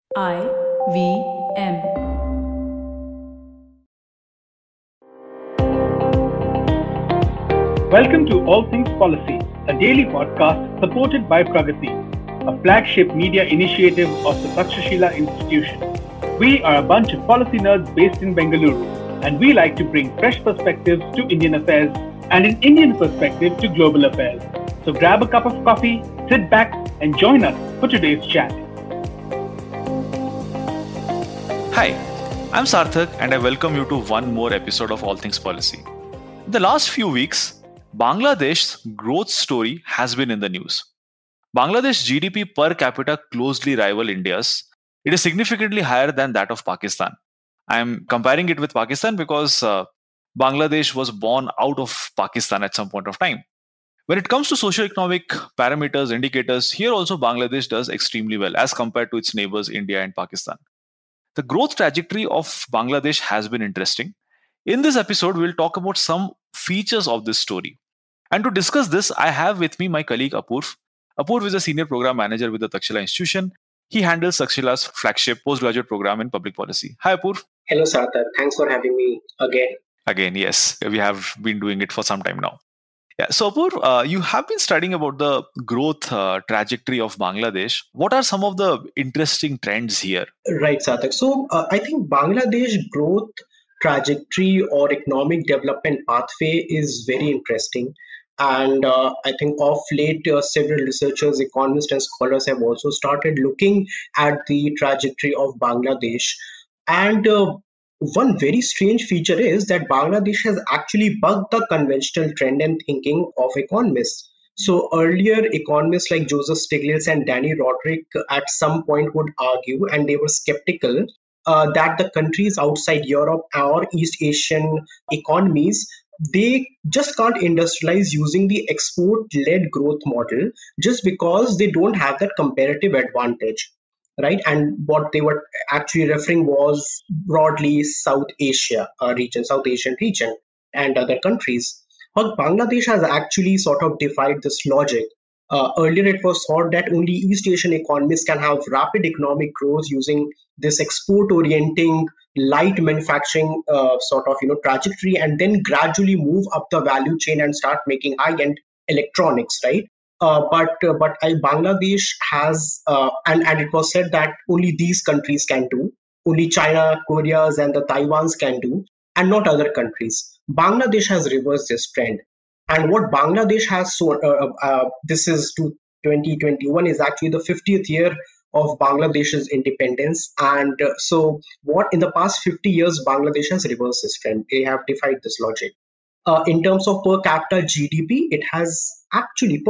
IVM. Welcome to All Things Policy, a daily podcast supported by Pragati, a flagship media initiative of the Takshashila Institution. We are a bunch of policy nerds based in Bengaluru, and we like to bring fresh perspectives to Indian affairs and an Indian perspective to global affairs. So grab a cup of coffee, sit back, and join us for today's chat. Hi, I'm Sarthak, and I welcome you to one more episode of All Things Policy. In the last few weeks, Bangladesh's growth story has been in the news. Bangladesh's GDP per capita closely rival India's. It is significantly higher than that of Pakistan. I am comparing it with Pakistan because Bangladesh was born out of Pakistan at some point of time. When it comes to socioeconomic parameters, indicators, here also Bangladesh does extremely well as compared to its neighbors India and Pakistan. The growth trajectory of Bangladesh has been interesting. In this episode, we'll talk about some features of this story. And to discuss this, I have with me my colleague Apurv. Apurv is a senior program manager with the Takshashila Institution. He handles Takshashila's flagship postgraduate program in public policy. Hi, Apurv. Hello, Sarthak. Thanks for having me again. Again, yes. We have been doing it for some time now. Yeah. So, Apurv, you have been studying about the growth trajectory of Bangladesh. What are some of the interesting trends here? Right, Sarthak. So, I think Bangladesh growth trajectory or economic development pathway is very interesting. And I think of late, several researchers, economists, and scholars have also started looking at the trajectory of Bangladesh. And one very strange feature is that Bangladesh has actually bucked the conventional trend and thinking of economists. So earlier, economists like Joseph Stiglitz and Danny Roderick at some point would argue, and they were skeptical, that the countries outside Europe or East Asian economies, they just can't industrialize using the export-led growth model just because they don't have that comparative advantage. Right, and what they were actually referring was broadly South Asia region, South Asian region, and other countries. But Bangladesh has actually sort of defied this logic. Earlier, it was thought that only East Asian economies can have rapid economic growth using this export-orienting, light manufacturing trajectory, and then gradually move up the value chain and start making high-end electronics, right? Bangladesh has, and it was said that only these countries can do, only China, Korea's, and the Taiwan's can do, and not other countries. Bangladesh has reversed this trend. And what Bangladesh has, this is to 2021, is actually the 50th year of Bangladesh's independence. And so what in the past 50 years, Bangladesh has reversed this trend. They have defied this logic. In terms of per capita GDP, it has actually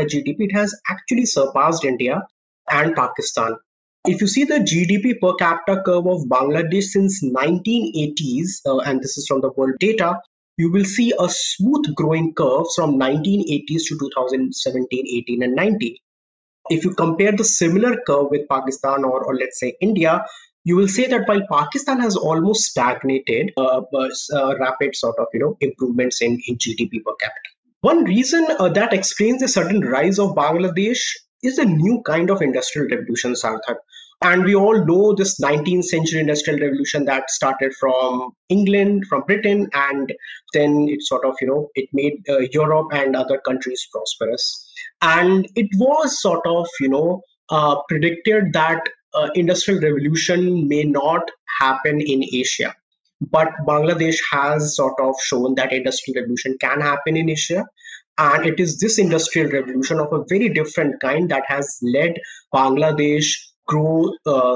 surpassed India and Pakistan. If you see the GDP per capita curve of Bangladesh since 1980s, and this is from the world data, you will see a smooth growing curve from 1980s to 2017, 18, and 19. If you compare the similar curve with Pakistan or let's say India, you will say that while Pakistan has almost stagnated, rapid improvements in GDP per capita. One reason that explains the sudden rise of Bangladesh is a new kind of industrial revolution, Sarthak. And we all know this 19th century industrial revolution that started from England, from Britain, and then it it made Europe and other countries prosperous. And it was predicted that industrial revolution may not happen in Asia. But Bangladesh has sort of shown that industrial revolution can happen in Asia. And it is this industrial revolution of a very different kind that has led Bangladesh grow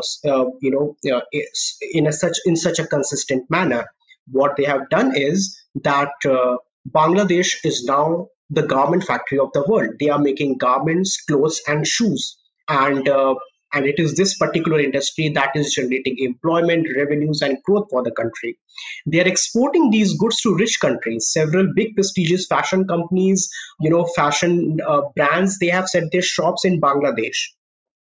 in such a consistent manner. What they have done is that Bangladesh is now the garment factory of the world. They are making garments, clothes, and shoes. And it is this particular industry that is generating employment, revenues, and growth for the country. They are exporting these goods to rich countries. Several big prestigious fashion companies, fashion brands, they have set their shops in Bangladesh.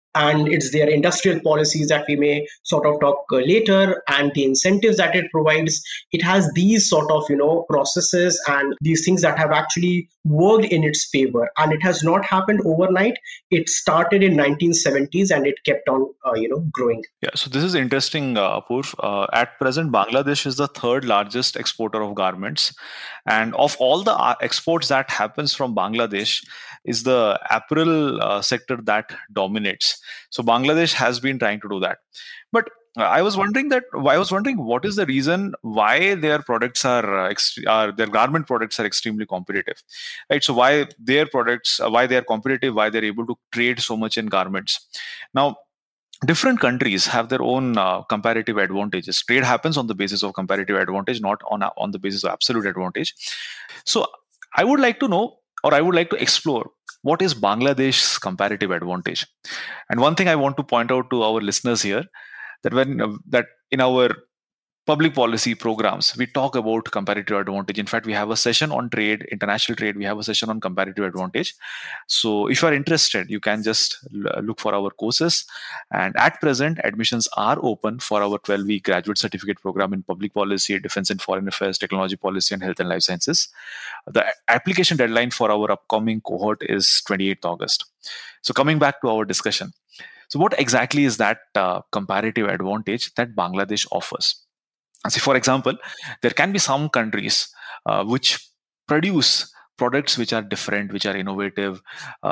and it's their industrial policies that we may sort of talk later, and the incentives that it provides. It has these sort of processes and these things that have actually worked in its favor, and it has not happened overnight. It started in 1970s and it kept on growing. Yeah, so this is interesting, Apurv. At present, Bangladesh is the third largest exporter of garments, and of all the exports that happens from Bangladesh, is the apparel sector that dominates. So Bangladesh has been trying to do that, but I was wondering what is the reason why their products are their garment products are extremely competitive, right? So why their products, why they are competitive, why they're able to trade so much in garments. Now, different countries have their own comparative advantages. Trade happens on the basis of comparative advantage, not on the basis of absolute advantage. So I would like to know, or I would like to explore, what is Bangladesh's comparative advantage. And one thing I want to point out to our listeners here, that that in our public policy programs, we talk about comparative advantage. In fact, we have a session on trade, international trade. We have a session on comparative advantage. So if you are interested, you can just look for our courses. And at present, admissions are open for our 12-week graduate certificate program in public policy, defense and foreign affairs, technology policy, and health and life sciences. The application deadline for our upcoming cohort is 28th August. So coming back to our discussion. So what exactly is that comparative advantage that Bangladesh offers? See, for example, there can be some countries which produce products which are different, which are innovative.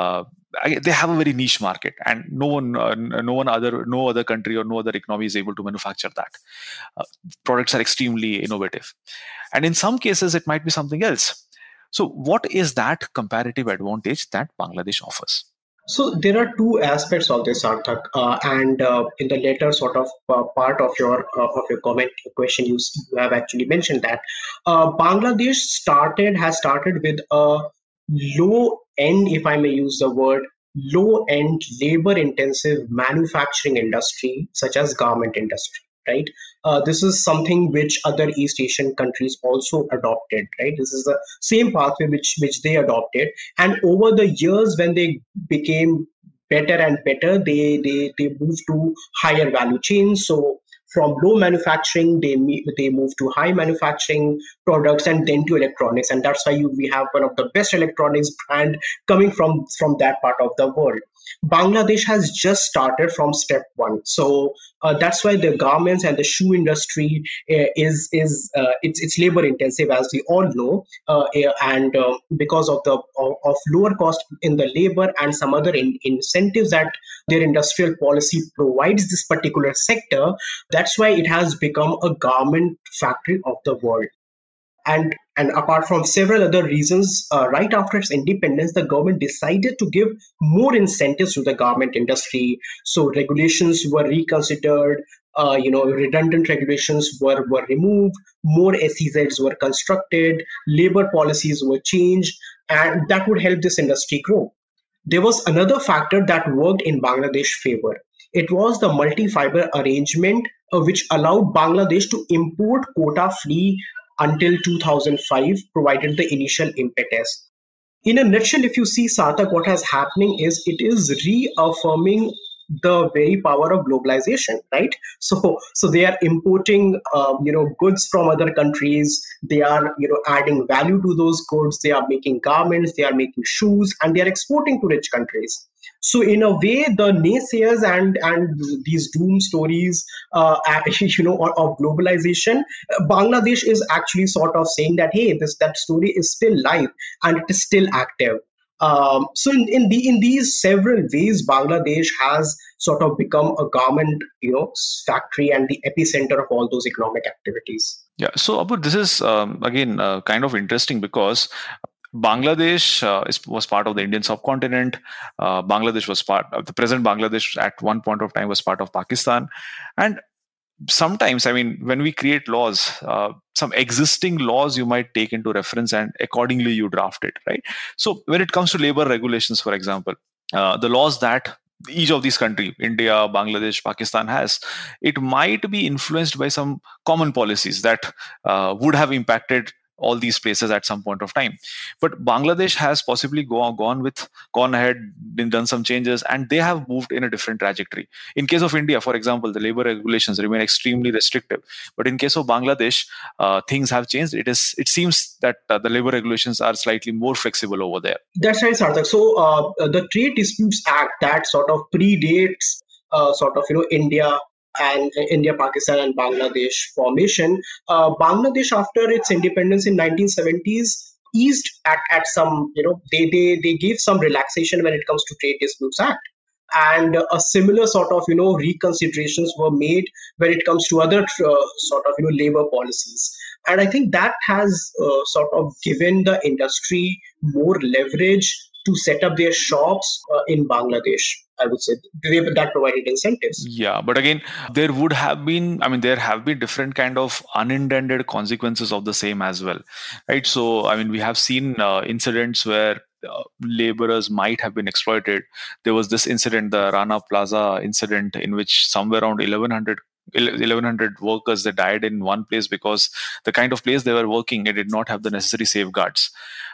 They have a very niche market, and no other country or no other economy is able to manufacture that. Products are extremely innovative, and in some cases, it might be something else. So, what is that comparative advantage that Bangladesh offers? So there are two aspects of this, Sarthak, and in the later sort of part of your comment question, you have actually mentioned that Bangladesh has started with a low end, if I may use the word, low end labor intensive manufacturing industry such as garment industry, right? This is something which other East Asian countries also adopted, right? This is the same pathway which they adopted, and over the years, when they became better and better, they moved to higher value chains. So from low manufacturing, they move to high manufacturing products, and then to electronics, and that's why we have one of the best electronics brand coming from that part of the world. Bangladesh has just started from step one, so that's why the garments and the shoe industry it's labor intensive, as we all know, and because of lower cost in the labor and some other incentives that their industrial policy provides this particular sector, that's why it has become a garment factory of the world. And apart from several other reasons, right after its independence, the government decided to give more incentives to the garment industry. So regulations were reconsidered, redundant regulations were removed, more SEZs were constructed, labor policies were changed, and that would help this industry grow. There was another factor that worked in Bangladesh's favor. It was the multi-fiber arrangement, which allowed Bangladesh to import quota-free until 2005, provided the initial impetus. In a nutshell, if you see, Sarthak, what has happening is it is reaffirming the very power of globalization, right? So they are importing, goods from other countries. They are, adding value to those goods. They are making garments. They are making shoes, and they are exporting to rich countries. So in a way, the naysayers and these doom stories, of globalization, Bangladesh is actually sort of saying that, hey, that story is still live and it is still active. So in these several ways, Bangladesh has sort of become a garment, factory and the epicenter of all those economic activities. Yeah. So Abu, this is again kind of interesting because Bangladesh was part of the Indian subcontinent. Bangladesh was part of the present Bangladesh at one point of time was part of Pakistan. And sometimes, I mean, when we create laws, some existing laws you might take into reference and accordingly you draft it, right? So when it comes to labor regulations, for example, the laws that each of these countries, India, Bangladesh, Pakistan has, it might be influenced by some common policies that would have impacted all these places at some point of time. But Bangladesh has possibly gone ahead and done some changes, and they have moved in a different trajectory. In case of India, for example, the labor regulations remain extremely restrictive. But in case of Bangladesh, things have changed. It seems that the labor regulations are slightly more flexible over there. That's right, Sarthak. So the Trade Disputes Act that sort of predates India, Pakistan, and Bangladesh formation. Bangladesh, after its independence in 1970s, eased at some, they gave some relaxation when it comes to Trade Disputes Act. And a similar sort of, reconsiderations were made when it comes to other labor policies. And I think that has sort of given the industry more leverage to set up their shops in Bangladesh. I would say that provided incentives. Yeah, but again, there have been different kind of unintended consequences of the same as well, right? So, we have seen incidents where laborers might have been exploited. There was this incident, the Rana Plaza incident, in which somewhere around 1100 workers, they died in one place because the kind of place they were working, it did not have the necessary safeguards.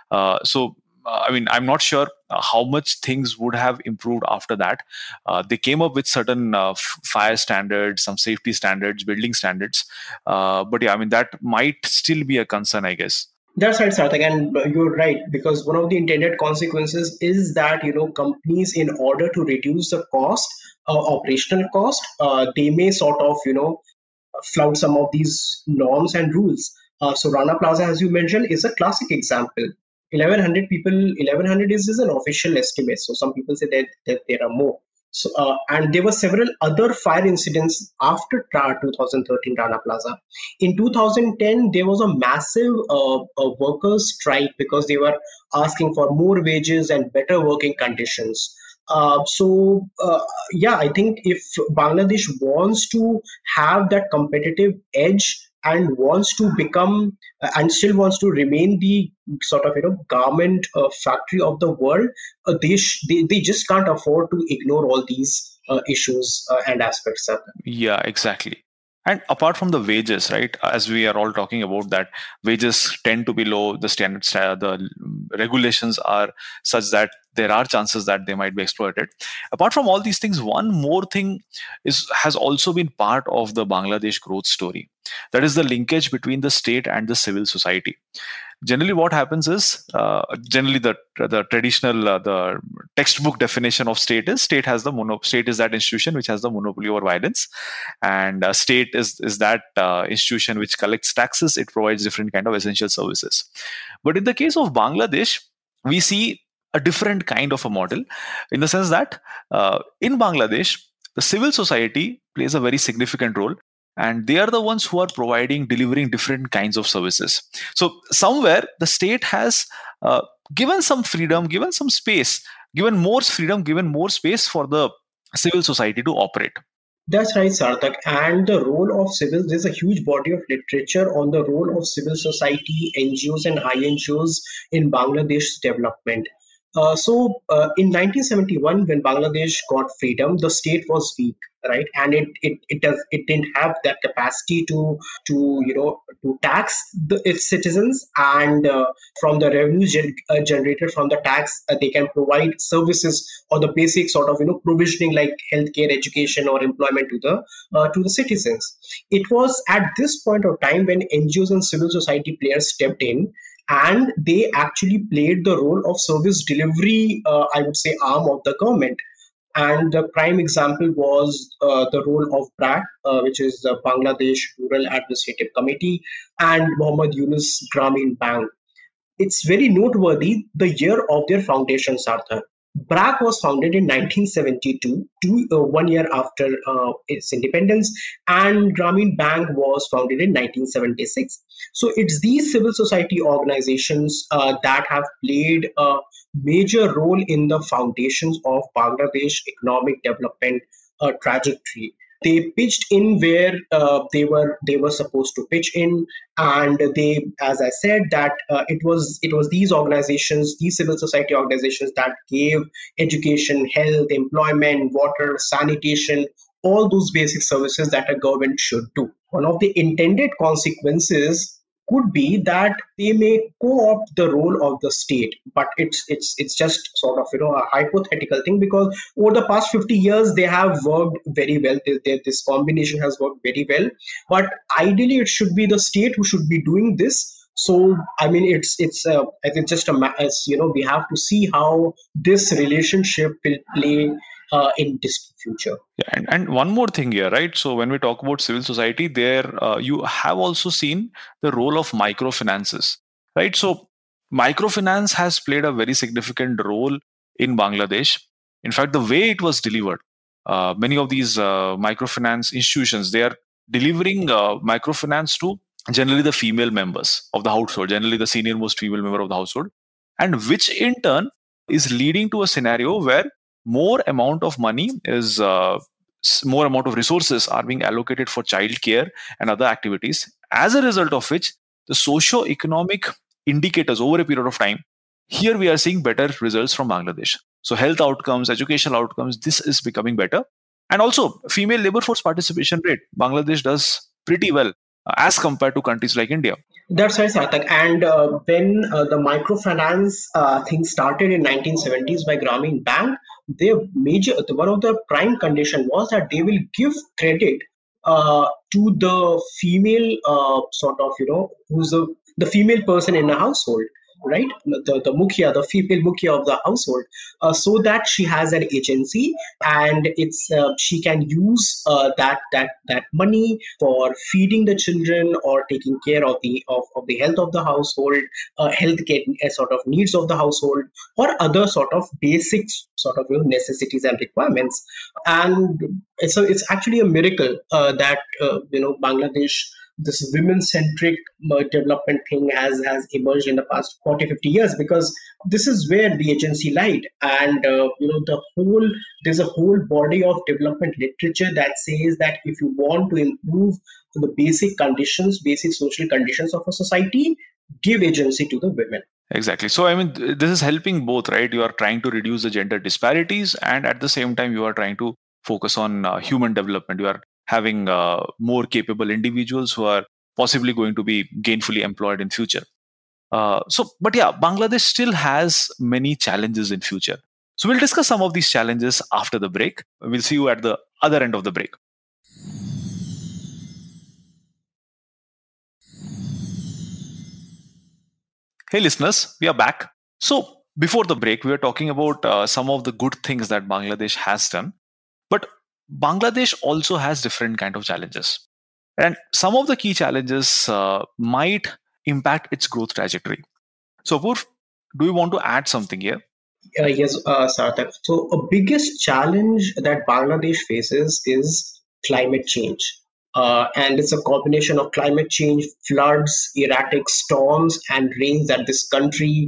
I'm not sure how much things would have improved after that. They came up with certain fire standards, some safety standards, building standards. But yeah, that might still be a concern, I guess. That's right, Sarthak, and you're right, because one of the intended consequences is that, companies, in order to reduce the cost, operational cost, they may sort of, flout some of these norms and rules. So Rana Plaza, as you mentioned, is a classic example. 1100 people, 1100 is an official estimate. So some people say that there are more. So, and there were several other fire incidents after 2013 Rana Plaza. In 2010, there was a massive workers' strike because they were asking for more wages and better working conditions. I think if Bangladesh wants to have that competitive edge and wants to become and still wants to remain the sort of garment factory of the world, they just can't afford to ignore all these issues and aspects. Yeah, exactly. And apart from the wages, right, as we are all talking about that, wages tend to be low. The standards, the regulations are such that there are chances that they might be exploited. Apart from all these things, one more thing has also been part of the Bangladesh growth story. That is the linkage between the state and the civil society. Generally, what happens is, the traditional, the textbook definition of state is state is that institution which has the monopoly over violence, and state is that institution which collects taxes. It provides different kind of essential services. But in the case of Bangladesh, we see a different kind of a model, in the sense that in Bangladesh, the civil society plays a very significant role. And they are the ones who are delivering different kinds of services. So somewhere the state has given some freedom, given some space, given more freedom, given more space for the civil society to operate. That's right, Sarthak. And the role of there's a huge body of literature on the role of civil society, NGOs and INGOs in Bangladesh's development. In 1971, when Bangladesh got freedom, the state was weak, right? And it didn't have that capacity to tax its citizens, and from the revenue generated from the tax, they can provide services or the basic sort of provisioning like healthcare, education, or employment to the citizens. It was at this point of time when NGOs and civil society players stepped in, and they actually played the role of service delivery, I would say, arm of the government. And the prime example was the role of BRAC, which is the Bangladesh Rural Administrative Committee, and Muhammad Yunus Grameen Bank. It's very noteworthy the year of their foundation, Sarthak. BRAC was founded in 1972, 1 year after its independence, and Grameen Bank was founded in 1976. So it's these civil society organizations that have played a major role in the foundations of Bangladesh economic development trajectory. They pitched in where they were supposed to pitch in, and they, as I said, that it was these organizations, these civil society organizations, that gave education, health, employment, water, sanitation, all those basic services that a government should do. One of the intended consequences could be that they may co-opt the role of the state, but it's just sort of a hypothetical thing, because over the past 50 years they have worked very well. This combination has worked very well, but ideally it should be the state who should be doing this. So I mean, I think just as we have to see how this relationship will play in distant future. Yeah, and one more thing here, right? So when we talk about civil society, there you have also seen the role of microfinances, right? So microfinance has played a very significant role in Bangladesh. In fact, the way it was delivered, many of these microfinance institutions, they are delivering microfinance to generally the female members of the household, generally the senior most female member of the household, and which in turn is leading to a scenario where more amount of money is more amount of resources are being allocated for childcare and other activities, as a result of which the socio-economic indicators over a period of time, here we are seeing better results from Bangladesh. So health outcomes, educational outcomes, this is becoming better. And also female labor force participation rate, Bangladesh does pretty well as compared to countries like India. That's right, Sarthak. And when the microfinance thing started in 1970s by Grameen Bank, one of the prime condition was that they will give credit to the female who's the female person in a household, right? The mukhya, the female mukhya of the household, so that she has an agency, and she can use that money for feeding the children or taking care of the health of the household, health care sort of needs of the household, or other sort of basic sort of necessities and requirements. And so it's actually a miracle that Bangladesh, this women-centric development thing has emerged in the past 40-50 years, because this is where the agency lied. And there's a whole body of development literature that says that if you want to improve the basic social conditions of a society, give agency to the women. Exactly. So, I mean, this is helping both, right? You are trying to reduce the gender disparities, and at the same time, you are trying to focus on human development. You are having more capable individuals who are possibly going to be gainfully employed in future. But yeah, Bangladesh still has many challenges in future. So we'll discuss some of these challenges after the break. We'll see you at the other end of the break. Hey listeners, we are back. So before the break, we were talking about some of the good things that Bangladesh has done. But Bangladesh also has different kind of challenges. And some of the key challenges might impact its growth trajectory. So, Apurv, do you want to add something here? Yes, Sarthak. So, a biggest challenge that Bangladesh faces is climate change. And it's a combination of climate change, floods, erratic storms, and rains that this country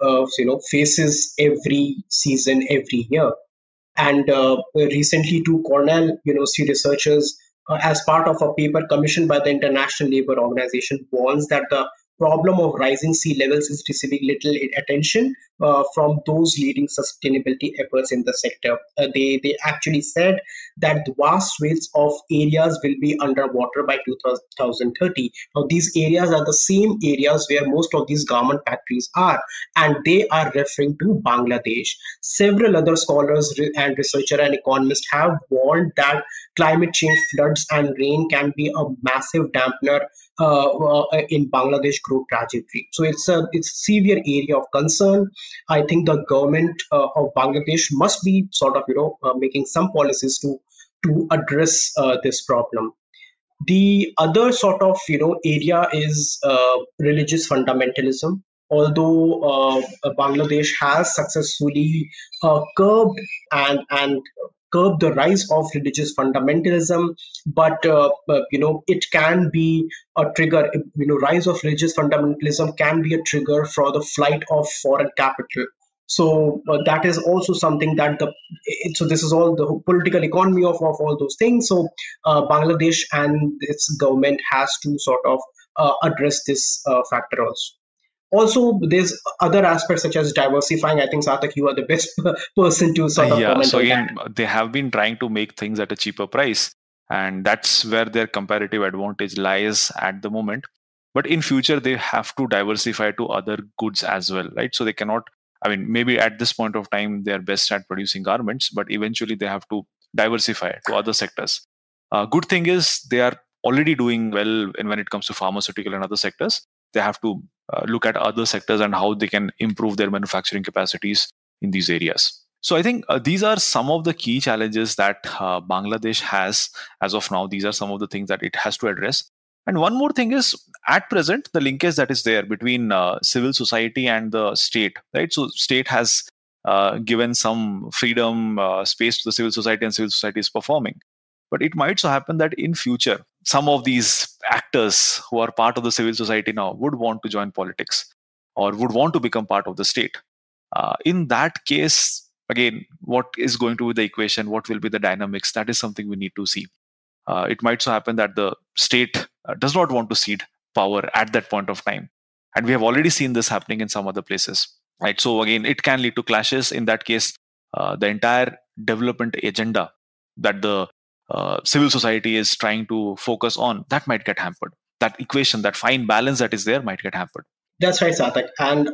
faces every season, every year. And recently, two Cornell University researchers, as part of a paper commissioned by the International Labour Organization, warns that the problem of rising sea levels is receiving little attention from those leading sustainability efforts in the sector. They actually said that the vast swathes of areas will be underwater by 2030. Now, these areas are the same areas where most of these garment factories are, and they are referring to Bangladesh. Several other scholars and researchers and economists have warned that climate change, floods, and rain can be a massive dampener in Bangladesh growth trajectory. So it's a severe area of concern. I think the government of Bangladesh must be sort of making some policies to address this problem. The other sort of area is religious fundamentalism. Although Bangladesh has successfully curbed and curb the rise of religious fundamentalism, but it can be a trigger. Rise of religious fundamentalism can be a trigger for the flight of foreign capital. So that is also something that so this is all the political economy of all those things. So Bangladesh and its government has to sort of address this factor also. Also, there's other aspects such as diversifying. I think, Sarthak, you are the best person to sort of comment so on again, that. They have been trying to make things at a cheaper price, and that's where their comparative advantage lies at the moment. But in future, they have to diversify to other goods as well, right? So they cannot, maybe at this point of time, they are best at producing garments, but eventually they have to diversify to other sectors. Good thing is they are already doing well when it comes to pharmaceutical and other sectors. They have to look at other sectors and how they can improve their manufacturing capacities in these areas. So I think these are some of the key challenges that Bangladesh has as of now. These are some of the things that it has to address. And one more thing is, at present, the linkage that is there between civil society and the state, right? So state has given some freedom, space to the civil society, and civil society is performing. But it might so happen that in future, some of these actors who are part of the civil society now would want to join politics or would want to become part of the state. In that case, again, what is going to be the equation? What will be the dynamics? That is something we need to see. It might so happen that the state does not want to cede power at that point of time. And we have already seen this happening in some other places. Right? So again, it can lead to clashes. In that case, the entire development agenda that the civil society is trying to focus on, that might get hampered. That equation, that fine balance that is there might get hampered. That's right, Sarthak. And,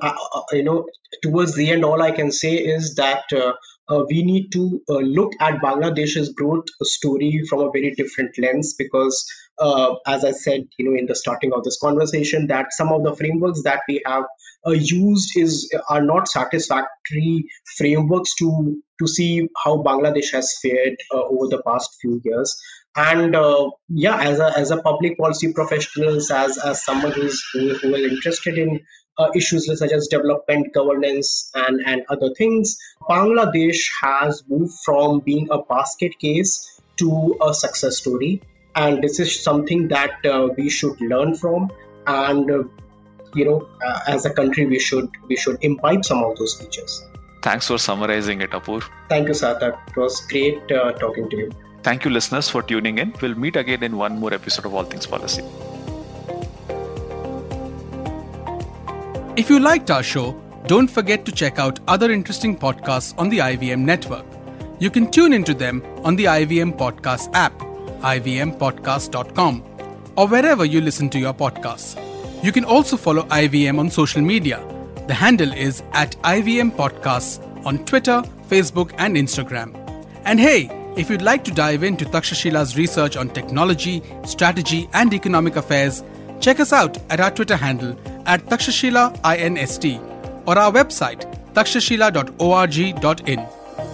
towards the end, all I can say is that we need to look at Bangladesh's growth story from a very different lens because, as I said, in the starting of this conversation, that some of the frameworks that we have used are not satisfactory frameworks to see how Bangladesh has fared over the past few years. And as a public policy professional, as someone who is interested in issues such as development, governance, and other things, Bangladesh has moved from being a basket case to a success story, and this is something that we should learn from. And as a country, we should imbibe some of those features. Thanks for summarizing it, Apur. Thank you, Sarthak. It was great talking to you. Thank you, listeners, for tuning in. We'll meet again in one more episode of All Things Policy. If you liked our show, don't forget to check out other interesting podcasts on the IVM network. You can tune into them on the IVM Podcast app, ivmpodcast.com, or wherever you listen to your podcasts. You can also follow IVM on social media. The handle is @IVM Podcasts on Twitter, Facebook, and Instagram. And hey, if you'd like to dive into Takshashila's research on technology, strategy, and economic affairs, check us out at our Twitter handle @TakshashilaINST or our website takshashila.org.in.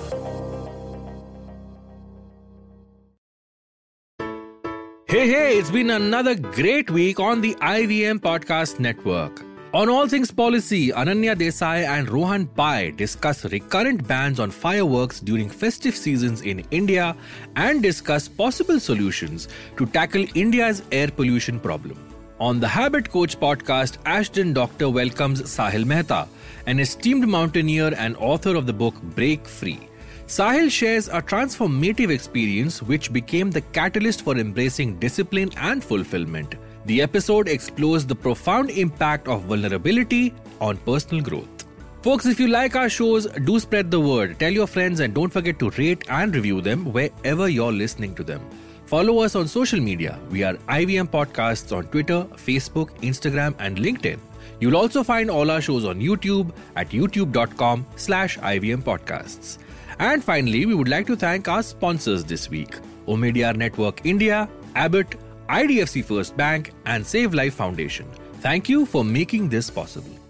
Hey, it's been another great week on the IVM Podcast Network. On All Things Policy, Ananya Desai and Rohan Pai discuss recurrent bans on fireworks during festive seasons in India and discuss possible solutions to tackle India's air pollution problem. On the Habit Coach podcast, Ashton Doctor welcomes Sahil Mehta, an esteemed mountaineer and author of the book Break Free. Sahil shares a transformative experience which became the catalyst for embracing discipline and fulfillment. The episode explores the profound impact of vulnerability on personal growth. Folks, if you like our shows, do spread the word. Tell your friends and don't forget to rate and review them wherever you're listening to them. Follow us on social media. We are IVM Podcasts on Twitter, Facebook, Instagram, and LinkedIn. You'll also find all our shows on YouTube at youtube.com/IVM Podcasts. And finally, we would like to thank our sponsors this week: Omidyar Network India, Abbott, IDFC First Bank, and Save Life Foundation. Thank you for making this possible.